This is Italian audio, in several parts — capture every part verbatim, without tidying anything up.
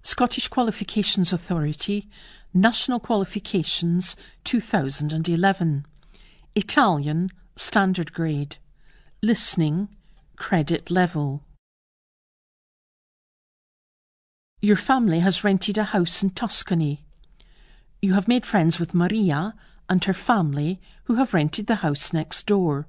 Scottish Qualifications Authority, National Qualifications two thousand eleven. Italian, Standard Grade. Listening, Credit Level. Your family has rented a house in Tuscany. You have made friends with Maria and her family who have rented the house next door.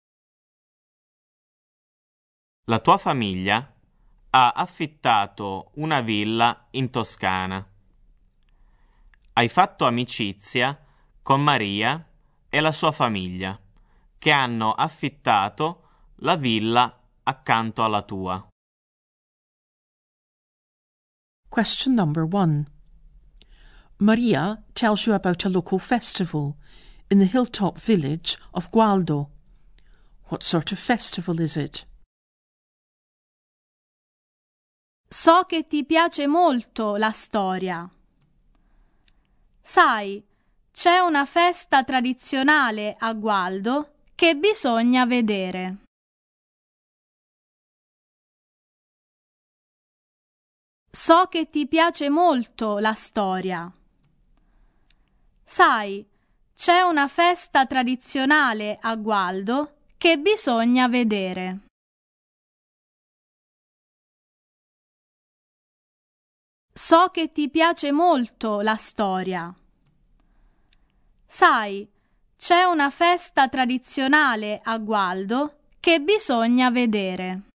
La tua famiglia ha affittato una villa in Toscana. Hai fatto amicizia con Maria e la sua famiglia, che hanno affittato la villa accanto alla tua. Question number one. Maria tells you about a local festival in the hilltop village of Gualdo. What sort of festival is it? So che ti piace molto la storia. Sai, c'è una festa tradizionale a Gualdo che bisogna vedere. So che ti piace molto la storia. Sai, c'è una festa tradizionale a Gualdo che bisogna vedere. So che ti piace molto la storia. Sai, c'è una festa tradizionale a Gualdo che bisogna vedere.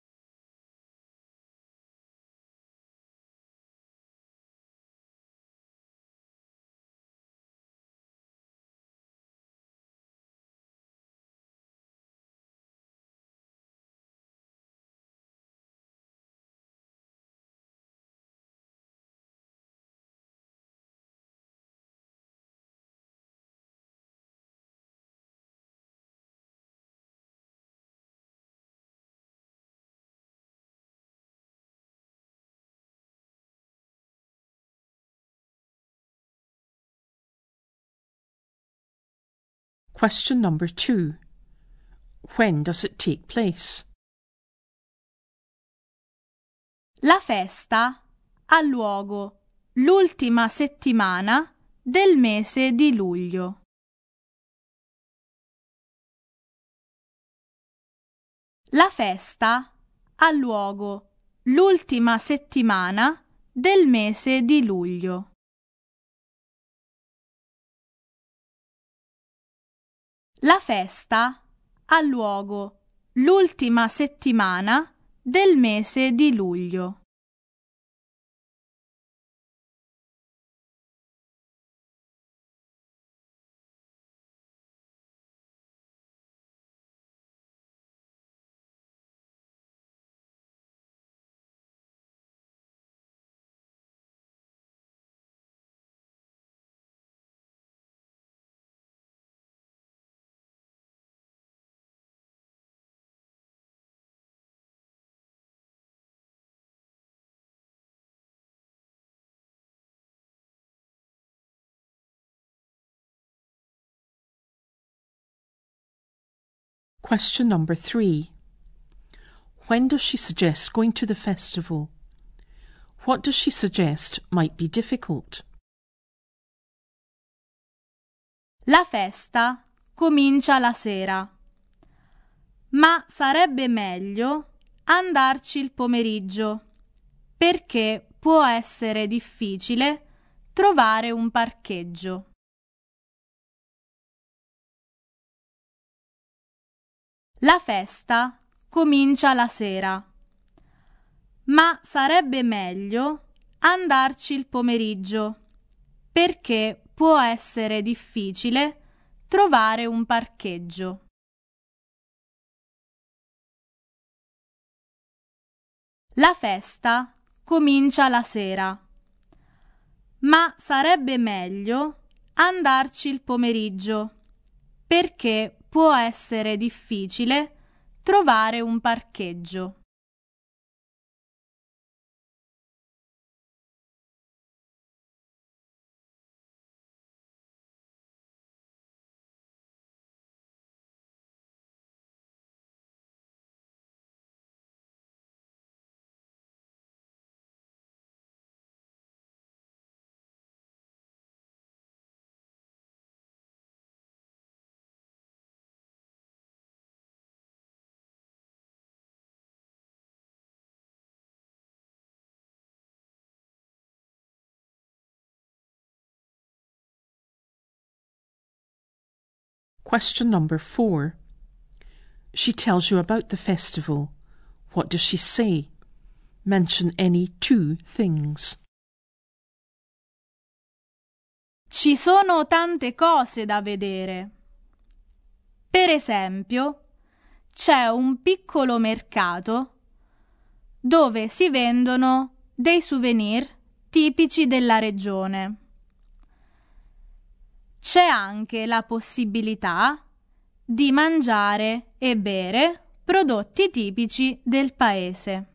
Question number two. When does it take place? La festa ha luogo l'ultima settimana del mese di luglio. La festa ha luogo l'ultima settimana del mese di luglio. La festa ha luogo l'ultima settimana del mese di luglio. Question number three. When does she suggest going to the festival? What does she suggest might be difficult? La festa comincia la sera, ma sarebbe meglio andarci il pomeriggio, perché può essere difficile trovare un parcheggio. La festa comincia la sera, ma sarebbe meglio andarci il pomeriggio, perché può essere difficile trovare un parcheggio. La festa comincia la sera, ma sarebbe meglio andarci il pomeriggio, perché può essere difficile trovare un parcheggio. Question number four. She tells you about the festival. What does she say? Mention any two things. Ci sono tante cose da vedere. Per esempio, c'è un piccolo mercato dove si vendono dei souvenir tipici della regione. C'è anche la possibilità di mangiare e bere prodotti tipici del paese.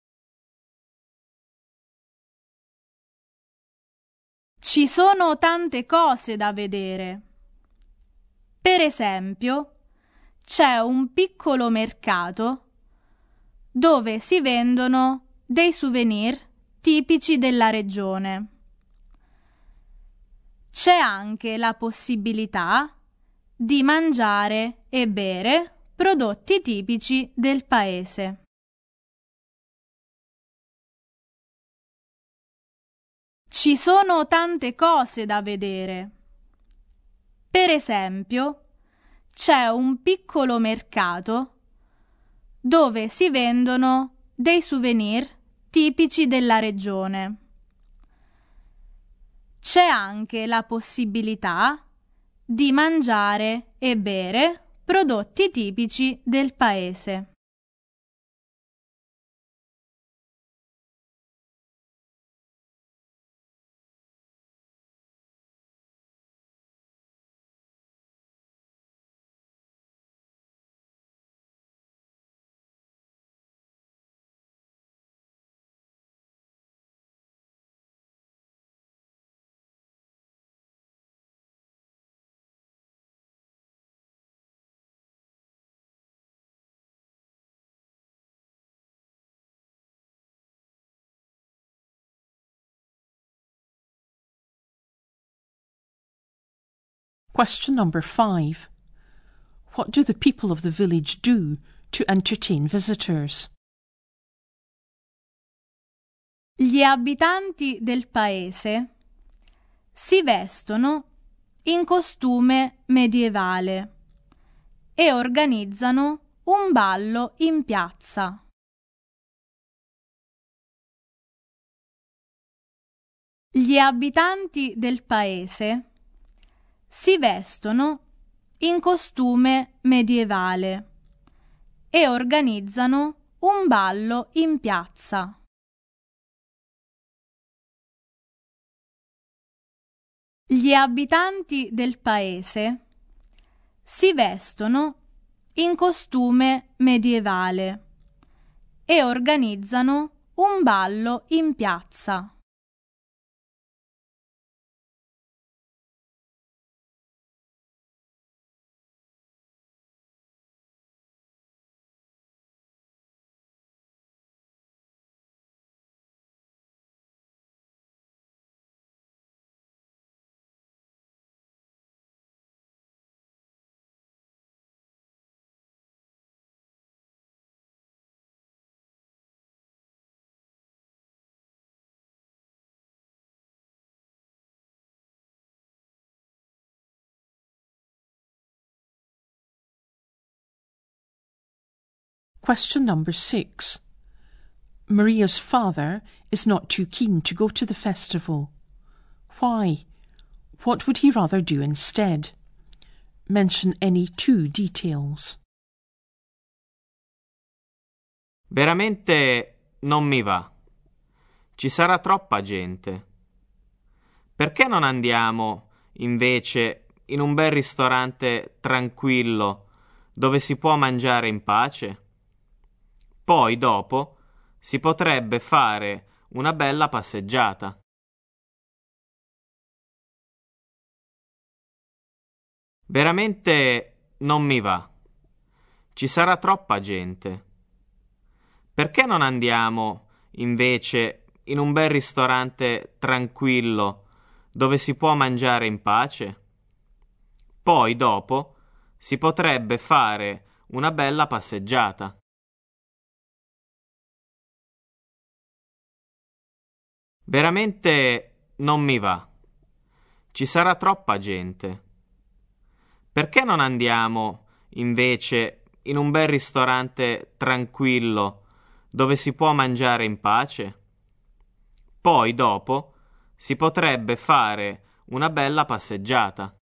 Ci sono tante cose da vedere. Per esempio, c'è un piccolo mercato dove si vendono dei souvenir tipici della regione. C'è anche la possibilità di mangiare e bere prodotti tipici del paese. Ci sono tante cose da vedere. Per esempio, c'è un piccolo mercato dove si vendono dei souvenir tipici della regione. C'è anche la possibilità di mangiare e bere prodotti tipici del paese. Question number five. What do the people of the village do to entertain visitors? Gli abitanti del paese si vestono in costume medievale e organizzano un ballo in piazza. Gli abitanti del paese si vestono in costume medievale e organizzano un ballo in piazza. Gli abitanti del paese si vestono in costume medievale e organizzano un ballo in piazza. Question number six. Maria's father is not too keen to go to the festival. Why? What would he rather do instead? Mention any two details. Veramente non mi va. Ci sarà troppa gente. Perché non andiamo, invece, in un bel ristorante tranquillo dove si può mangiare in pace? Poi, dopo, si potrebbe fare una bella passeggiata. Veramente non mi va. Ci sarà troppa gente. Perché non andiamo, invece, in un bel ristorante tranquillo dove si può mangiare in pace? Poi, dopo, si potrebbe fare una bella passeggiata. Veramente non mi va. Ci sarà troppa gente. Perché non andiamo, invece, in un bel ristorante tranquillo dove si può mangiare in pace? Poi, dopo, si potrebbe fare una bella passeggiata.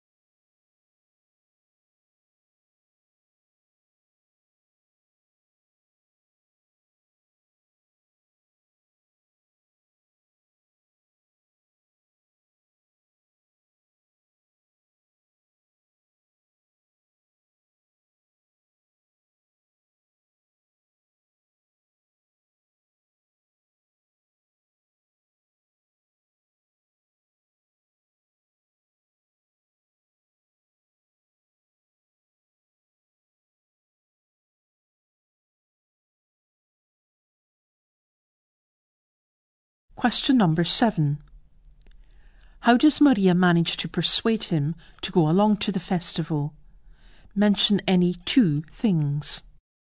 Question number seven. How does Maria manage to persuade him to go along to the festival? Mention any two things.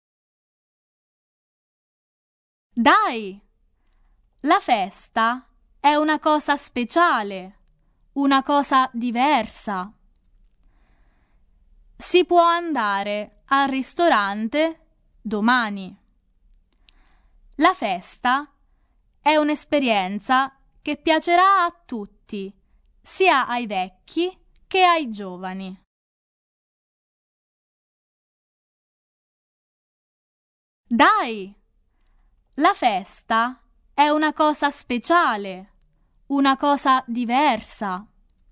Dai! La festa è una cosa speciale, una cosa diversa. Si può andare al ristorante domani. La festa è un'esperienza che piacerà a tutti, sia ai vecchi che ai giovani. Dai! La festa è una cosa speciale, una cosa diversa.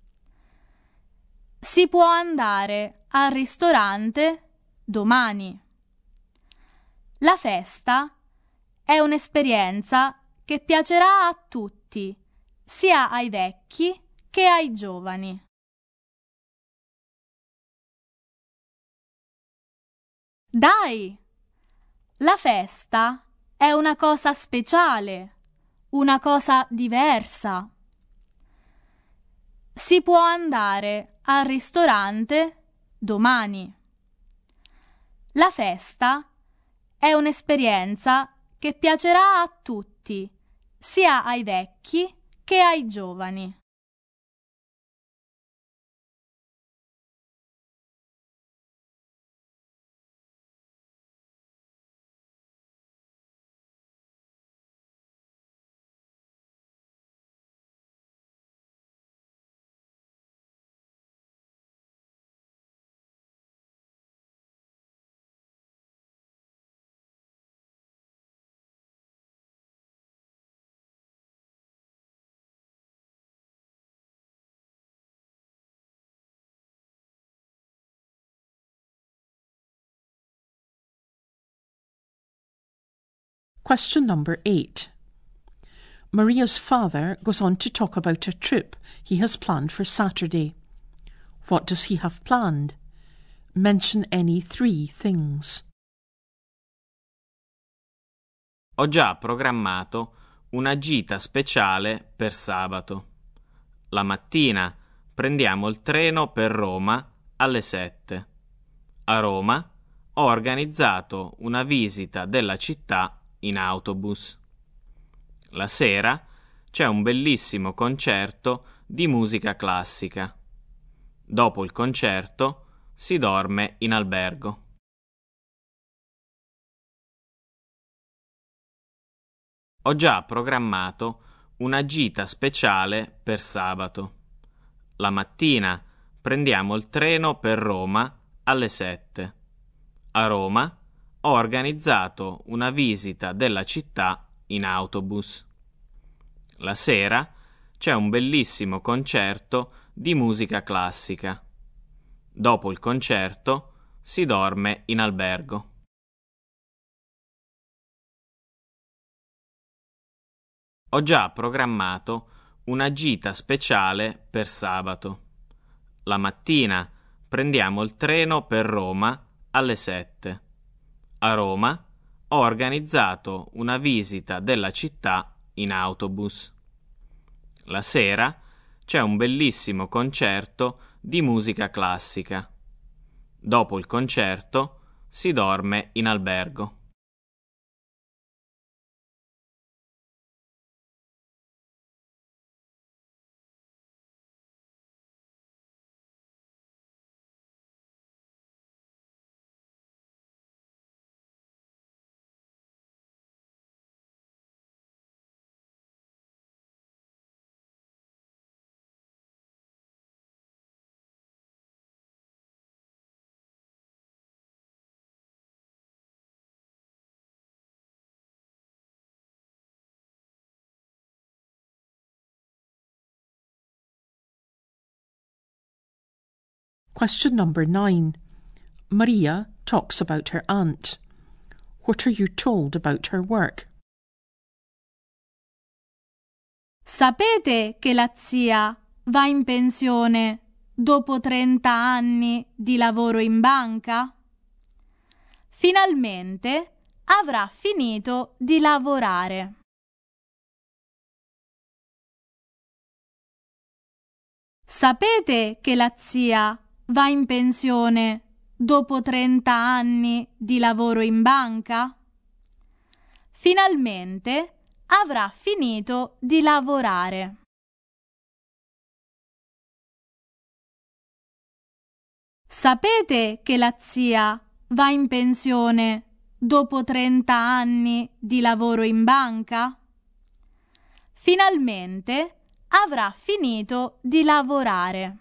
Si può andare al ristorante domani. La festa è un'esperienza che piacerà a tutti, sia ai vecchi che ai giovani. Dai! La festa è una cosa speciale, una cosa diversa. Si può andare al ristorante domani. La festa è un'esperienza che piacerà a tutti, sia ai vecchi che ai giovani. Question number eight. Maria's father goes on to talk about a trip he has planned for Saturday. What does he have planned? Mention any three things. Ho già programmato una gita speciale per sabato. La mattina prendiamo il treno per Roma alle sette. A Roma ho organizzato una visita della città in autobus. La sera c'è un bellissimo concerto di musica classica. Dopo il concerto si dorme in albergo. Ho già programmato una gita speciale per sabato. La mattina prendiamo il treno per Roma alle sette. A Roma ho organizzato una visita della città in autobus. La sera c'è un bellissimo concerto di musica classica. Dopo il concerto si dorme in albergo. Ho già programmato una gita speciale per sabato. La mattina prendiamo il treno per Roma alle sette. A Roma ho organizzato una visita della città in autobus. La sera c'è un bellissimo concerto di musica classica. Dopo il concerto si dorme in albergo. Question number nine. Maria talks about her aunt. What are you told about her work? Sapete che la zia va in pensione dopo trenta anni di lavoro in banca? Finalmente avrà finito di lavorare. Sapete che la zia va in pensione dopo trenta anni di lavoro in banca? Finalmente avrà finito di lavorare. Sapete che la zia va in pensione dopo trenta anni di lavoro in banca? Finalmente avrà finito di lavorare.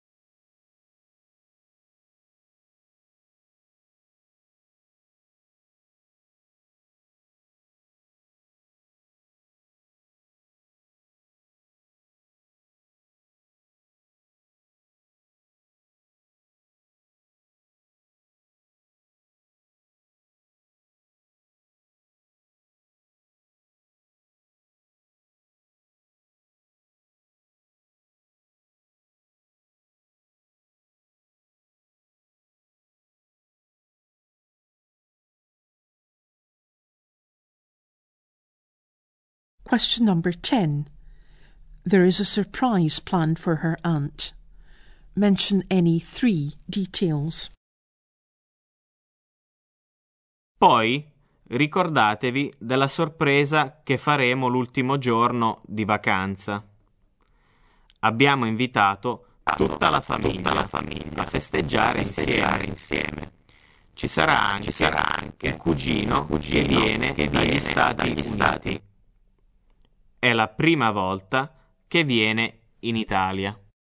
Question number ten. There is a surprise planned for her aunt. Mention any three details. Poi ricordatevi della sorpresa che faremo l'ultimo giorno di vacanza. Abbiamo invitato tutta la famiglia, tutta la famiglia a festeggiare, a festeggiare insieme. insieme. Ci sarà anche, Ci sarà anche un cugino, cugino che viene, che viene dagli Stati, dagli Stati. È la prima volta che viene in Italia.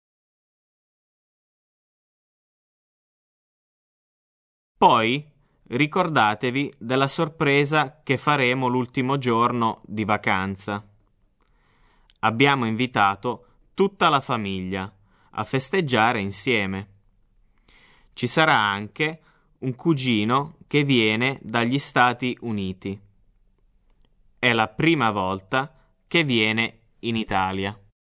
Poi ricordatevi della sorpresa che faremo l'ultimo giorno di vacanza. Abbiamo invitato tutta la famiglia a festeggiare insieme. Ci sarà anche un cugino che viene dagli Stati Uniti. È la prima volta che viene in Italia.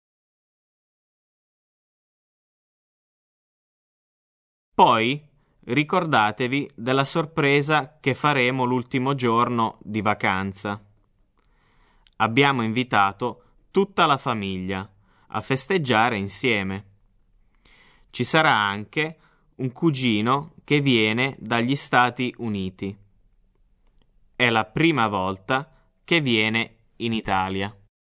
Poi ricordatevi della sorpresa che faremo l'ultimo giorno di vacanza. Abbiamo invitato tutta la famiglia a festeggiare insieme. Ci sarà anche un cugino che viene dagli Stati Uniti. È la prima volta che viene in Italia.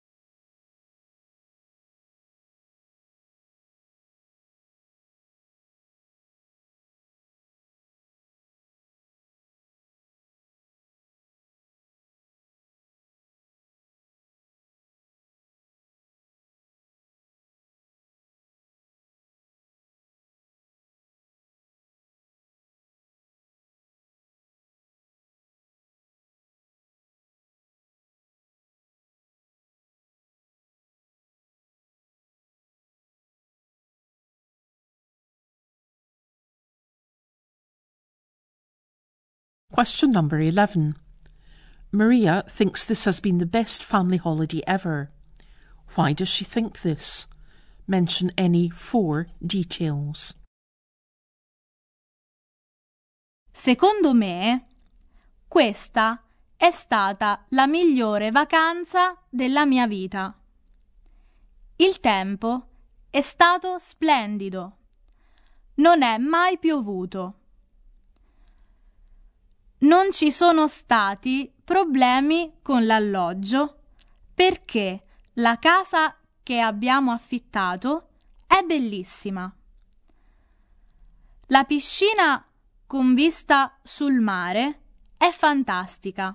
Question number eleven. Maria thinks this has been the best family holiday ever. Why does she think this? Mention any four details. Secondo me, questa è stata la migliore vacanza della mia vita. Il tempo è stato splendido. Non è mai piovuto. Non ci sono stati problemi con l'alloggio perché la casa che abbiamo affittato è bellissima. La piscina con vista sul mare è fantastica.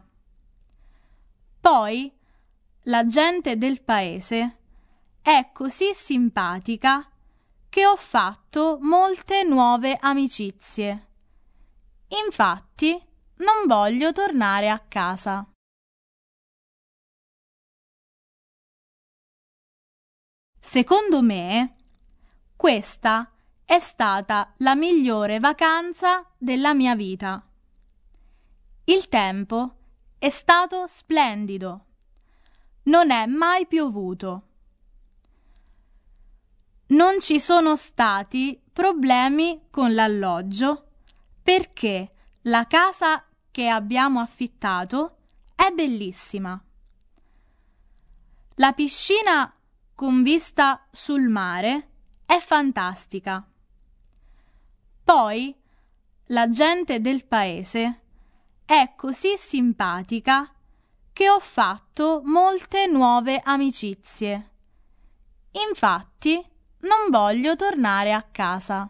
Poi la gente del paese è così simpatica che ho fatto molte nuove amicizie. Infatti, non voglio tornare a casa. Secondo me, questa è stata la migliore vacanza della mia vita. Il tempo è stato splendido. Non è mai piovuto. Non ci sono stati problemi con l'alloggio perché la casa che abbiamo affittato è bellissima. La piscina con vista sul mare è fantastica. Poi la gente del paese è così simpatica che ho fatto molte nuove amicizie. Infatti, non voglio tornare a casa.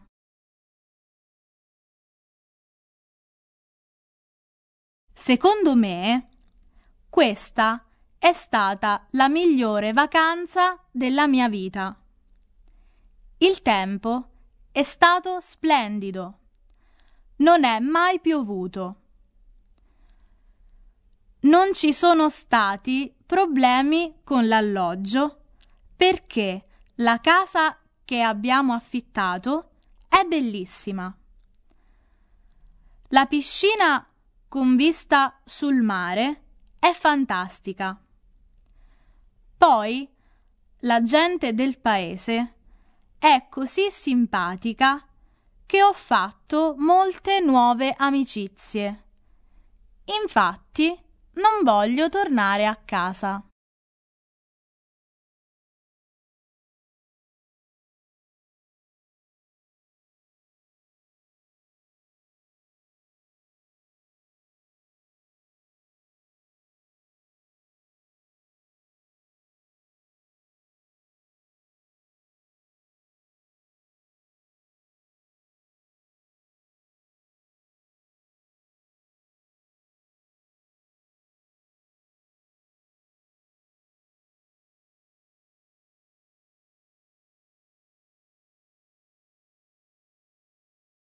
Secondo me, questa è stata la migliore vacanza della mia vita. Il tempo è stato splendido. Non è mai piovuto. Non ci sono stati problemi con l'alloggio perché la casa che abbiamo affittato è bellissima. La piscina con vista sul mare è fantastica. Poi la gente del paese è così simpatica che ho fatto molte nuove amicizie. Infatti, non voglio tornare a casa.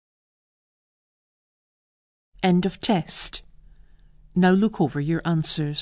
End of test. Now look over your answers.